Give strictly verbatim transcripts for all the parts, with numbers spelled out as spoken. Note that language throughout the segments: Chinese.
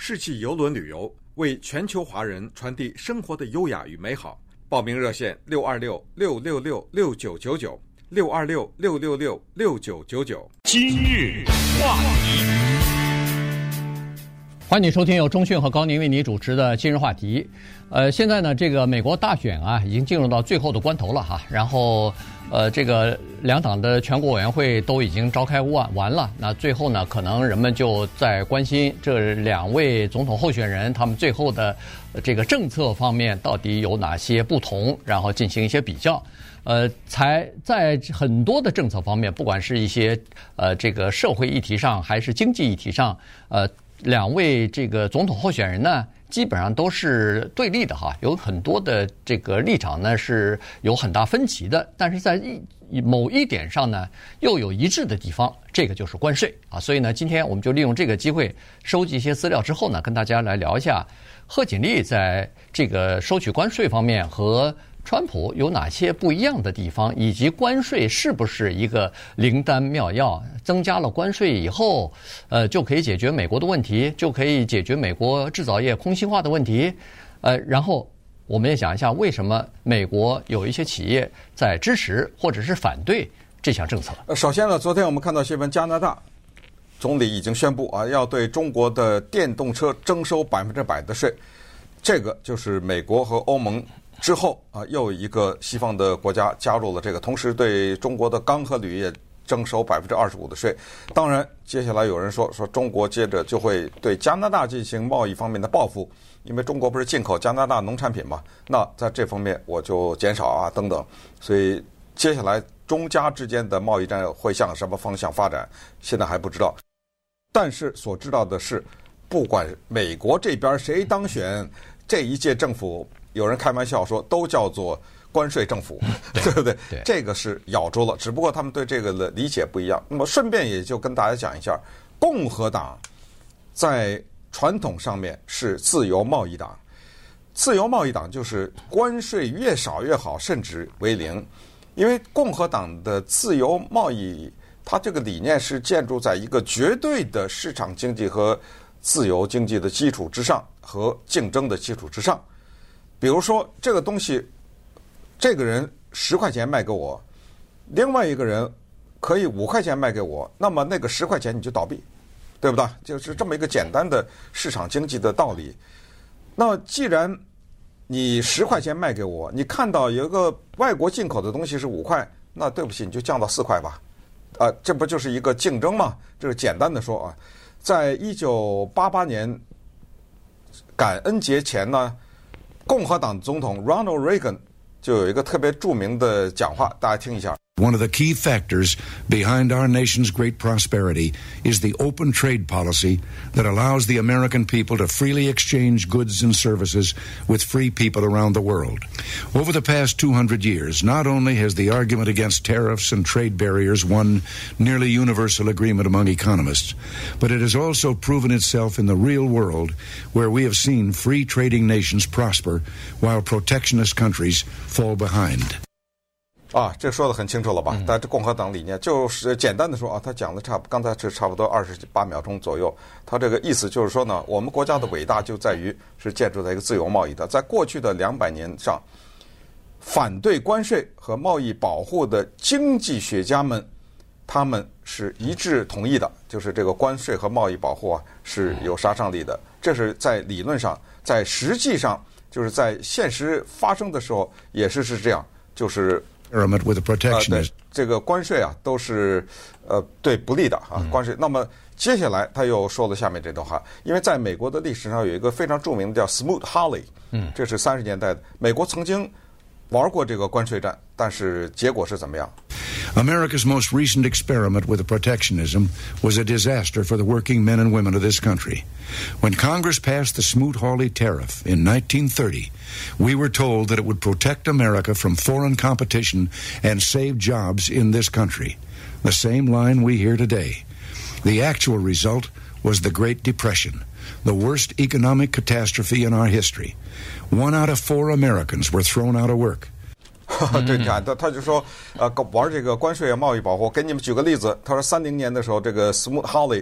世纪邮轮旅游，为全球华人传递生活的优雅与美好。报名热线六二六六六六六九九九六二六六六六六九九九。 今日话题， 欢迎收听由钟讯和高宁为你主持的今日话题。呃，现在呢，这个美国大选啊，已经进入到最后的关头了哈。然后，呃，这个两党的全国委员会都已经召开完完了。那最后呢，可能人们就在关心这两位总统候选人他们最后的这个政策方面到底有哪些不同，然后进行一些比较。呃，才在很多的政策方面，不管是一些呃这个社会议题上，还是经济议题上，呃。两位这个总统候选人呢，基本上都是对立的哈，有很多的这个立场呢是有很大分歧的，但是在一某一点上呢又有一致的地方，这个就是关税啊。所以呢，今天我们就利用这个机会收集一些资料之后呢，跟大家来聊一下贺锦丽在这个收取关税方面和川普有哪些不一样的地方，以及关税是不是一个灵丹妙药？增加了关税以后，呃，就可以解决美国的问题，就可以解决美国制造业空心化的问题。呃，然后我们也讲一下为什么美国有一些企业在支持或者是反对这项政策。 呃，首先呢，昨天我们看到新闻，加拿大总理已经宣布啊，要对中国的电动车征收百分之百的税。这个就是美国和欧盟之后啊，又一个西方的国家加入了这个，同时对中国的钢和铝业征收百分之二十五的税。当然，接下来有人说说中国接着就会对加拿大进行贸易方面的报复，因为中国不是进口加拿大农产品嘛？那在这方面我就减少啊等等。所以接下来中加之间的贸易战会向什么方向发展，现在还不知道。但是所知道的是，不管美国这边谁当选，这一届政府，有人开玩笑说都叫做关税政府，对不对？ 对， 这个是咬住了，只不过他们对这个的理解不一样。那么顺便也就跟大家讲一下，共和党在传统上面是自由贸易党，自由贸易党就是关税越少越好，甚至为零。因为共和党的自由贸易，它这个理念是建筑在一个绝对的市场经济和自由经济的基础之上，和竞争的基础之上。比如说这个东西，这个人十块钱卖给我，另外一个人可以五块钱卖给我，那么那个十块钱你就倒闭，对不对？就是这么一个简单的市场经济的道理。那既然你十块钱卖给我，你看到有一个外国进口的东西是五块，那对不起，你就降到四块吧。啊，这不就是一个竞争吗？这是简单的说啊。在一九八八年感恩节前呢，共和党总统 Ronald Reagan 就有一个特别著名的讲话，大家听一下。 One of the key factors behind our nation's great prosperity is the open trade policy that allows the American people to freely exchange goods and services with free people around the world. Over the past two hundred years, not only has the argument against tariffs and trade barriers won nearly universal agreement among economists, but it has also proven itself in the real world, where we have seen free trading nations prosper while protectionist countries fall behind. 啊，这说的很清楚了吧？但这共和党理念就是简单的说啊，他讲的差刚才是差不多二十八秒钟左右。他这个意思就是说呢，我们国家的伟大就在于是建筑在一个自由贸易的。在过去的两百年上，反对关税和贸易保护的经济学家们，他们是一致同意的，就是这个关税和贸易保护啊是有杀伤力的。这是在理论上，在实际上，就是在现实发生的时候也是是这样，就是。 With protectionism. 呃、这个关税啊，都是呃对不利的啊，关税。那么接下来他又说了下面这段话，因为在美国的历史上有一个非常著名的叫 Smoot-Hawley， 嗯，这是三十年代的美国曾经玩过这个关税战，但是结果是怎么样？ America's most recent experiment with protectionism was a disaster for the working men and women of this country. When Congress passed the Smoot-Hawley tariff in nineteen thirty, we were told that it would protect America from foreign competition and save jobs in this country. The same line we hear today. The actual result was the Great Depression, the worst economic catastrophe in our history. One out of four Americans were thrown out of work. 对，你看他他就说，呃，玩这个关税啊、贸易保护。给你们举个例子，他说三零年的时候，这个 Smoot-Hawley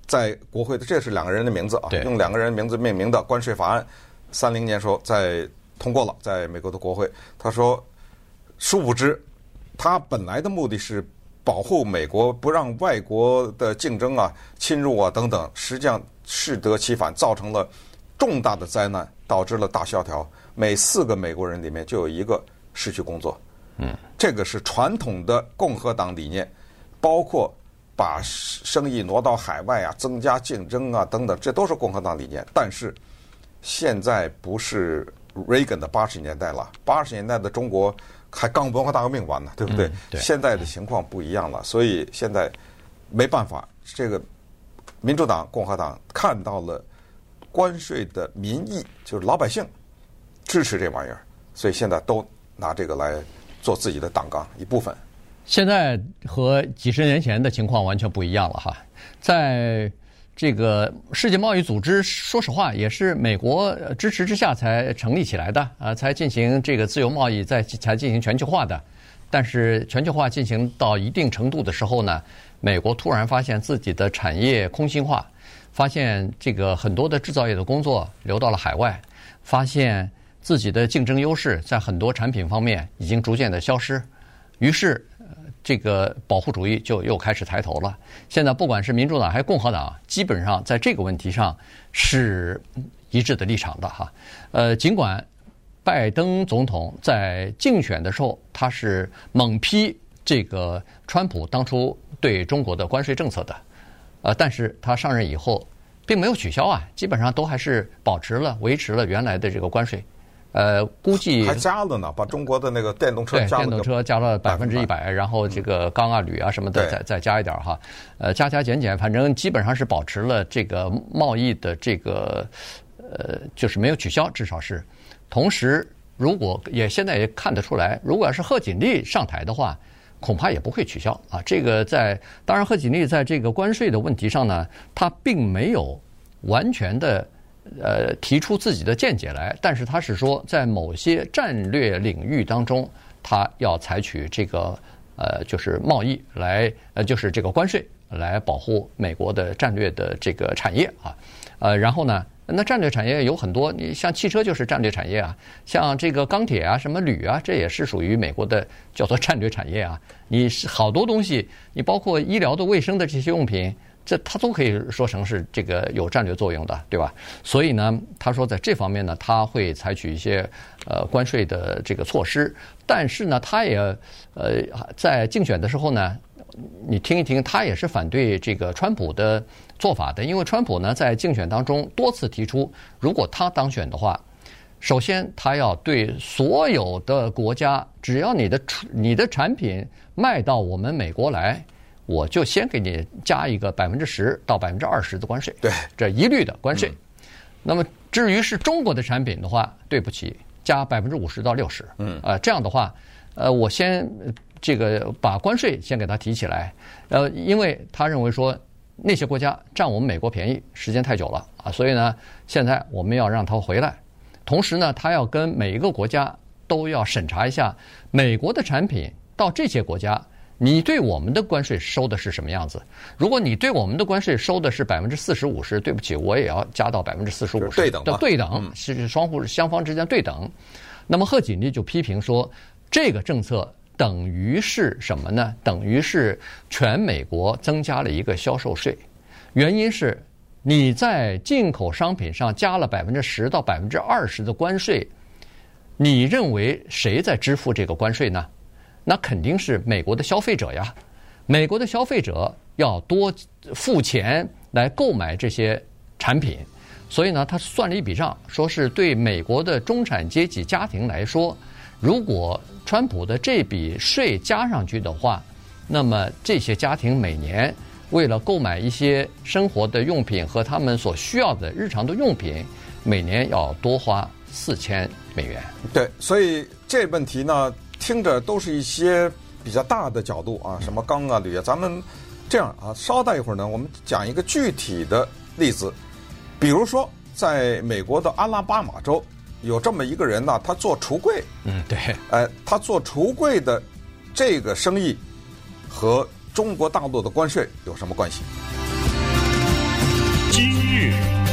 在国会的，这是两个人的名字啊，用两个人名字命名的关税法案，三零年时候在通过了，在美国的国会。他说，殊不知，他本来的目的是保护美国，不让外国的竞争啊、侵入啊等等，实际上适得其反，造成了重大的灾难，导致了大萧条。每四个美国人里面就有一个失去工作。嗯，这个是传统的共和党理念，包括把生意挪到海外啊、增加竞争啊等等，这都是共和党理念。但是现在不是 Reagan 的八十年代了，八十年代的中国还刚文化大革命完呢，对不对？嗯、对。现在的情况不一样了，所以现在没办法，这个民主党、共和党看到了关税的民意，就是老百姓支持这玩意儿，所以现在都拿这个来做自己的党纲一部分。 现在和几十年前的情况完全不一样了哈，在这个世界贸易组织，说实话也是美国支持之下才成立起来的啊，才进行这个自由贸易，再才进行全球化的。但是全球化进行到一定程度的时候呢，美国突然发现自己的产业空心化，发现这个很多的制造业的工作流到了海外，发现自己的竞争优势在很多产品方面已经逐渐的消失，于是这个保护主义就又开始抬头了。现在不管是民主党还是共和党，基本上在这个问题上是一致的立场的哈。呃，尽管拜登总统在竞选的时候他是猛批这个川普当初对中国的关税政策的，呃，但是他上任以后并没有取消啊，基本上都还是保持了、维持了原来的这个关税。呃，估计还加了呢，把中国的那个电动车加了， 电动车加了百分之一百，然后这个钢啊、铝啊什么的再再加一点哈，呃，加加减减，反正基本上是保持了这个贸易的这个呃，就是没有取消，至少是。同时，如果也现在也看得出来，如果要是贺锦丽上台的话，恐怕也不会取消啊。这个在当然，贺锦丽在这个关税的问题上呢，他并没有完全的。呃，提出自己的见解来，但是他是说，在某些战略领域当中，他要采取这个呃，就是贸易来，呃，就是这个关税来保护美国的战略的这个产业啊，呃，然后呢，那战略产业有很多，你像汽车就是战略产业啊，像这个钢铁啊、什么铝啊，这也是属于美国的叫做战略产业啊。你是好多东西，你包括医疗的、卫生的这些用品。这他都可以说成是这个有战略作用的，对吧？所以呢，他说在这方面呢，他会采取一些呃关税的这个措施，但是呢，他也呃在竞选的时候呢，你听一听，他也是反对这个川普的做法的，因为川普呢在竞选当中多次提出，如果他当选的话，首先他要对所有的国家，只要你的你的产品卖到我们美国来。我就先给你加一个百分之十到百分之二十的关税， 对， 这一律的关税。嗯、那么至于是中国的产品的话，对不起，加百分之五十到六十。嗯，啊、呃，这样的话，呃，我先这个把关税先给他提起来，呃，因为他认为说那些国家占我们美国便宜时间太久了啊，所以呢，现在我们要让他回来。同时呢，他要跟每一个国家都要审查一下美国的产品到这些国家。你对我们的关税收的是什么样子？如果你对我们的关税收的是百分之四十五十，对不起，我也要加到百分之四十五十， 对等的对等，是双方双方之间对等。那么贺锦丽就批评说，这个政策等于是什么呢？等于是全美国增加了一个销售税，原因是你在进口商品上加了百分之十到百分之二十的关税，你认为谁在支付这个关税呢？那肯定是美国的消费者呀，美国的消费者要多付钱来购买这些产品，所以呢，他算了一笔账，说是对美国的中产阶级家庭来说，如果川普的这笔税加上去的话，那么这些家庭每年为了购买一些生活的用品和他们所需要的日常的用品，每年要多花四千美元。 对，所以这问题呢，听着都是一些比较大的角度啊，什么钢啊、铝啊，咱们这样啊，稍待一会儿呢，我们讲一个具体的例子，比如说在美国的阿拉巴马州有这么一个人呢，他做橱柜， 嗯，对， 哎，他做橱柜的这个生意和中国大陆的关税有什么关系？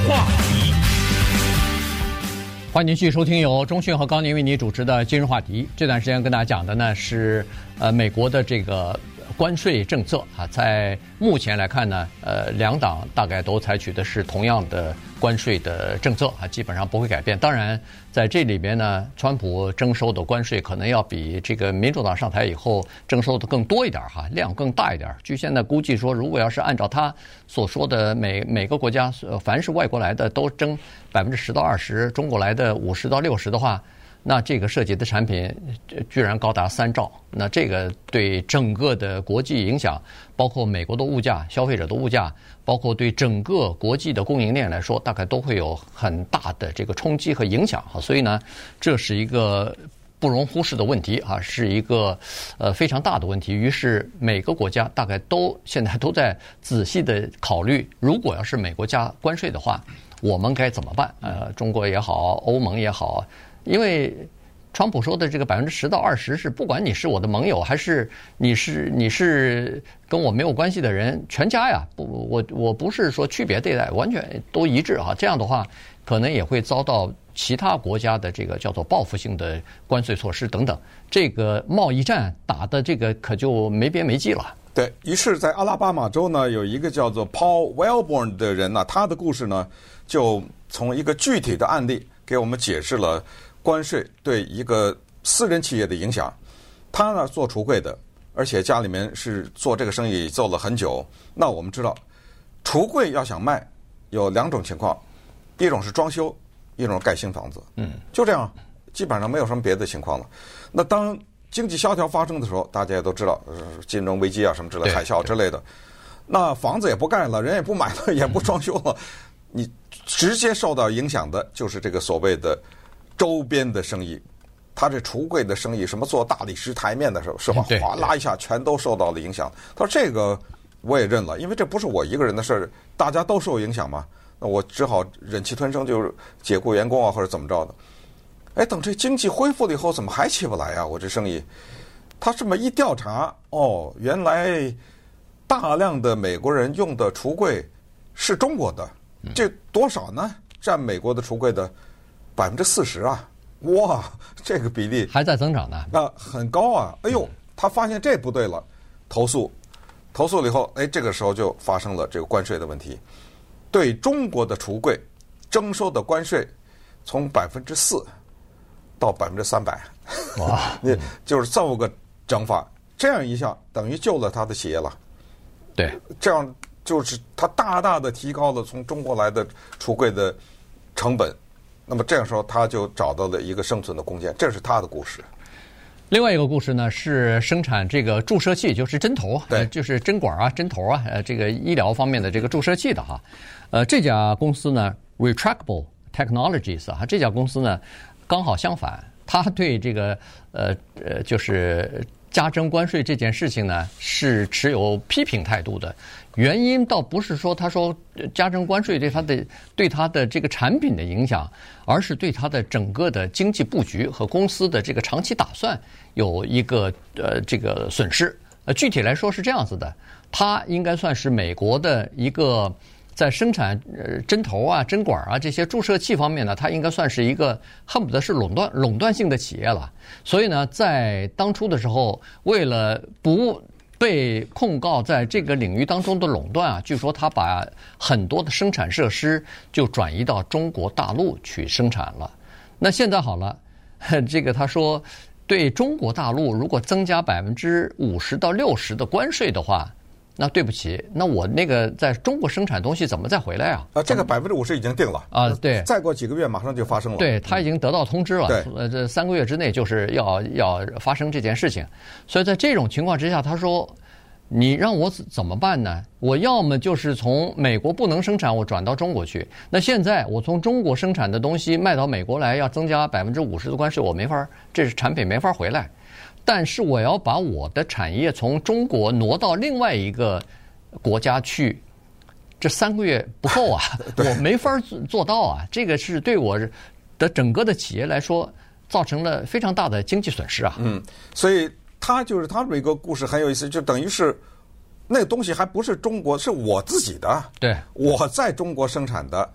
话题。 欢迎您继续收听由钟迅和高宁为你主持的今日话题。这段时间跟大家讲的呢是呃美国的这个关税政策啊，在目前来看呢，呃两党大概都采取的是同样的关税的政策啊，基本上不会改变。当然，在这里边呢，川普征收的关税可能要比这个民主党上台以后征收的更多一点哈，量更大一点。据现在估计说，如果要是按照他所说的每每个国家凡是外国来的都征百分之十到二十，中国来的五十到六十的话，那这个涉及的产品居然高达三兆，那这个对整个的国际影响，包括美国的物价、消费者的物价，包括对整个国际的供应链来说，大概都会有很大的这个冲击和影响哈。所以呢，这是一个不容忽视的问题啊，是一个呃非常大的问题。于是每个国家大概都现在都在仔细的考虑，如果要是美国加关税的话，我们该怎么办？呃，中国也好，欧盟也好。因为川普说的这个百分之十到二十是不管你是我的盟友还是你是你是跟我没有关系的人，全加呀，不我我不是说区别对待，完全都一致啊。这样的话，可能也会遭到其他国家的这个叫做报复性的关税措施等等。这个贸易战打的这个可就没边没际了。 对于是，在阿拉巴马州呢，有一个叫做 Paul Wellborn 的人呢，他的故事呢，就从一个具体的案例给我们解释了关税对一个私人企业的影响。他呢做橱柜的，而且家里面是做这个生意做了很久。那我们知道，橱柜要想卖，有两种情况，一种是装修，一种是盖新房子。嗯，就这样，基本上没有什么别的情况了。那当经济萧条发生的时候，大家也都知道，金融危机啊什么之类的，海啸之类的，那房子也不盖了，人也不买了，也不装修了，你直接受到影响的就是这个所谓的周边的生意。他这橱柜的生意，什么做大理石台面的时候，是吧？哗啦一下全都受到了影响。他说这个我也认了，因为这不是我一个人的事儿，大家都受影响嘛。那我只好忍气吞声，就是解雇员工啊，或者怎么着的。哎，等这经济恢复了以后，怎么还起不来呀？我这生意，他这么一调查，哦，原来大量的美国人用的橱柜是中国的，这多少呢？占美国的橱柜的百分之四十啊！哇，这个比例还在增长呢， 那很高啊！哎呦，他发现这不对了，投诉，投诉了以后，哎，这个时候就发生了这个关税的问题，对中国的橱柜征收的关税从百分之四。到百分之三百， 哇！ 你就是这么个整法，这样一下等于救了他的企业了。 对， 这样就是他大大的提高了从中国来的橱柜的成本。那么这样时候他就找到了一个生存的空间，这是他的故事。 另外一个故事呢是生产这个注射器，就是针头， 对， 就是针管啊、针头啊，呃，这个医疗方面的这个注射器的哈。呃，这家公司呢 ，Retractable Technologies 啊，这家公司呢。刚好相反，他对这个呃呃就是加征关税这件事情呢是持有批评态度的。原因倒不是说他说加征关税对他的对他的这个产品的影响，而是对他的整个的经济布局和公司的这个长期打算有一个呃这个损失。呃，具体来说是这样子的，他应该算是美国的一个。在生产呃针头啊、针管啊这些注射器方面呢，它应该算是一个恨不得是垄断垄断性的企业了。所以呢，在当初的时候，为了不被控告在这个领域当中的垄断啊，据说他把很多的生产设施就转移到中国大陆去生产了。那现在好了，这个他说对中国大陆如果增加百分之五十到六十的关税的话。那对不起，那我那个在中国生产东西怎么再回来啊？ 啊，这个百分之五十已经定了啊，对， 再过几个月马上就发生了。 对，他已经得到通知了， 对， 呃，这三个月之内就是要要发生这件事情，所以在这种情况之下，他说，你让我怎么办呢？我要么就是从美国不能生产，我转到中国去。那现在我从中国生产的东西卖到美国来，要增加百分之五十的关税，我没法，这是产品没法回来。但是我要把我的产业从中国挪到另外一个国家去，这三个月不够啊，我没法做到啊。这个是对我的整个的企业来说造成了非常大的经济损失啊。 嗯，所以他就是他这个故事很有意思，就等于是那个东西还不是中国，是我自己的， 对， 我在中国生产的。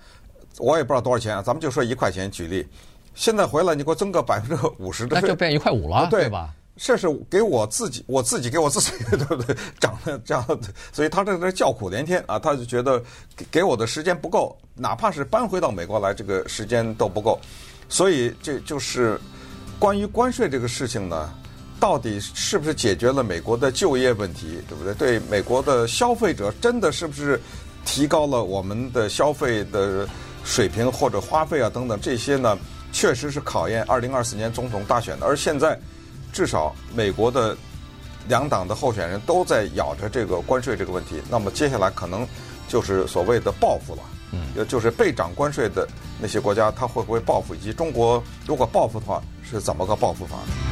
我也不知道多少钱啊，咱们就说一块钱举例，现在回来你给我增个百分之五十的税， 那就变一块五了， 啊、对, 对吧？ 这是给我自己，我自己给我自己，对不对？涨了这样，所以他这这叫苦连天啊！他就觉得给给我的时间不够，哪怕是搬回到美国来，这个时间都不够。所以这就是关于关税这个事情呢，到底是不是解决了美国的就业问题，对不对？对美国的消费者真的是不是提高了我们的消费的水平或者花费啊等等这些呢？确实是考验二零二四年总统大选的。而现在至少美国的两党的候选人都在咬着这个关税这个问题，那么接下来可能就是所谓的报复了。嗯，就是被涨关税的那些国家，他会不会报复？以及中国如果报复的话，是怎么个报复法？